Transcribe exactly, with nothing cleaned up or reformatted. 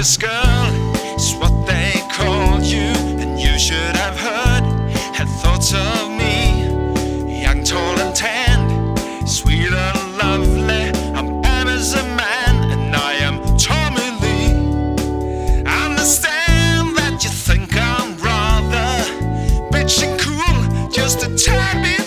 This girl is what they call you, and you should have heard, had thoughts of me. Young, tall and tanned, sweet and lovely. I'm bad as a man, and I am Tommy Lee. I understand that you think I'm rather bitch and cool, just a tad bit